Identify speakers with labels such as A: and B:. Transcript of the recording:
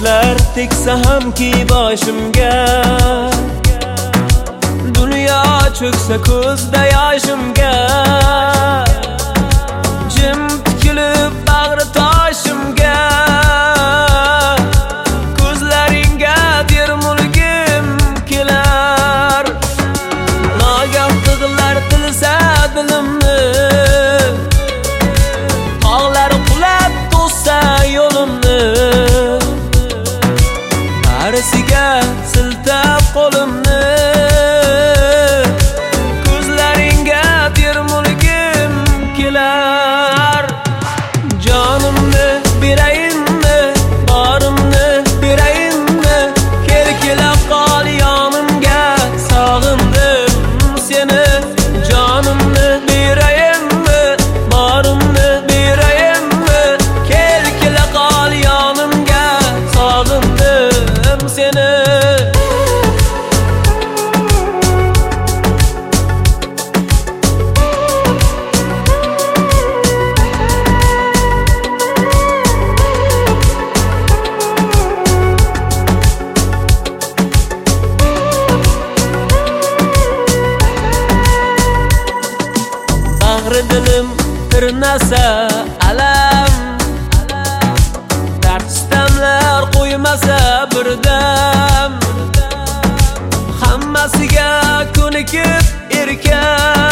A: Yoshlar teksa hamki boshimga, dunyo cho'ksa ko'zda yoshimga, jim tikilib bag'ri toshimga, ko'zlaringga termulgim kelar. Nagah tig'lar tilsa dilimni, tog'lar qulab to'ssa yo'limni, narisiga siltab qo'limni, ko'zlaringga termulgim kelar. Jonimni berayinmi, borimni berayinmi, kela qol yonimga, sog'indim seni. Jonimni berayinmi, borimni berayinmi, kela qol yonimga, sog'indim seni. Bag'ri dilim tirnasa alam, dard sitamlar qo'ymasa birdam, hammasiga ko'nikib erkan.